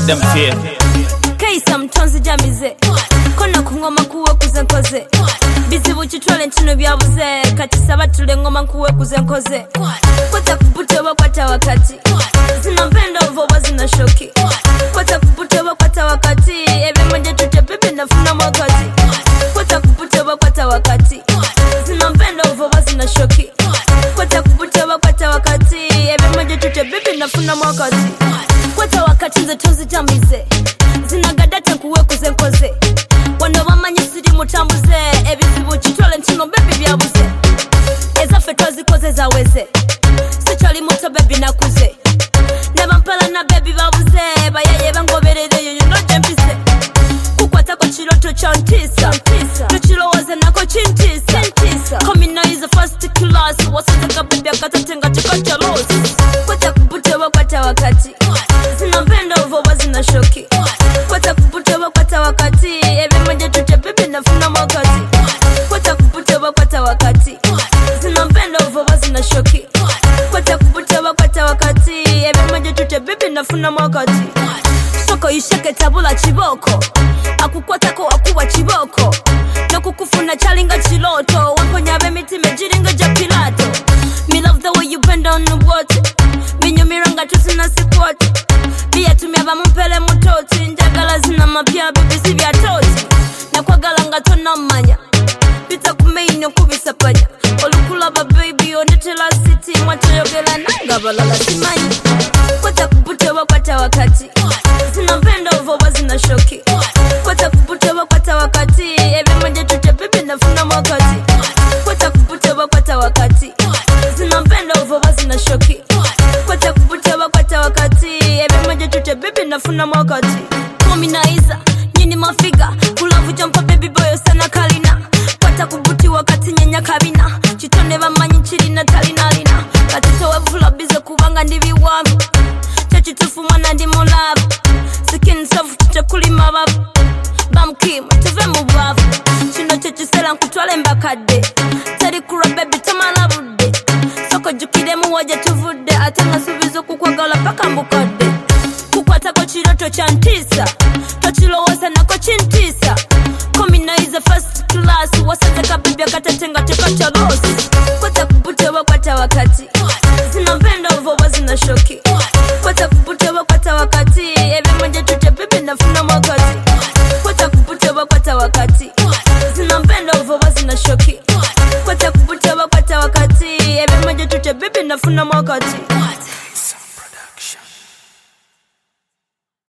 them fear. Kaisa mtonzi jamize kona kungoma kuwe kuzenkoze bizibu chitwale ntino byabuze kati sabatule ngoma kuwe kuzenkoze kwata kupute wakwata wakati zinampenda uvoba zina shoki kwata kupute wakwata wakati ebe mwenye tute pepe nafuna mwakati kwata kupute wakwata wakati zinampenda uvoba zina shoki kwata kupute wakwata wakati ebe mwenye tute pepe nafuna mwakati kwata wakati nze tonzi jamize zinagadata kuwe kuzenkoze wano bamanyi siri mutambuze ebizibu chitwale ntino baby byabuze ezafe twazikoze zaweze sichali muto baby nakuze nebampala na baby babuze bayaye bangoberereyo yunoje mpise kukwatako chiroto chantisa tuchirowoze nako chintisa komina is the first class wasataka baby akatatenga chikocha losi kwata kupute wakwata wakati zinampenda uvoba zina shoki kwata kupute wakwata wakati ebe mwenye tute pepe nafuna mwakati kwata kupute wakwata wakati zinampenda uvoba zina shoki kwata kupute wakwata wakati ebe mwenye tute pepe nafuna mwakati soko isheke tabula chiboko akukwatako akuwa chiboko nokukufuna chalinga chiloto wamponya bemiti mejiringa ja pilato me love the way you bend on the water minyomiranga tusina sikwati biya tumya bamumpele mutoti njagala zina mapya bibisi bya toti nakwagala nga tonamanya bita kumeino kubisapanya olukulaba baby ondetela city mwatoyogela nanga balala simanyi kwata kupute wakwata wakati zinampenda uvoba zina shoki kwata kupute wakwata wakati ebe mwenye tute pepe nafuna mwakati kwata kupute wakwata wakati zinampenda uvoba zina shoki kwata kupute wakwata wakati ebe mwenye tute pepe nafuna mwakati kominaiza nyini mafiga kulavu jampa baby boyo sana kalina kwata kubuti wakati nyenya kabina chitone bamanyi chirina talinalina katito wevula bize kubanga ndibiwamu chachitufu mwana ndi mulavu skin soft tutekulima babu bamkimu tuve mu bwavu kino kyekisera nkutwale mbakadde teri kura baby tamala budde soko jukiremu waje tuvudde ate nasubiza okukwagala paka mbukadde kukwatako kiroto kyantisa tokirowooza nako kintisa komina is the first class wasateka baby akatatenga tekakyalosi kwata kupute wakwata wakati zinampenda uvoba zina shoki kwata kupute wakwata wakati ebe mwenye tute pepe nafuna mwakati kwata kupute wakwata wakati zinampenda uvoba zina shoki kwata kupute wakwata wakati ebe mwenye tute pepe nafuna mwakati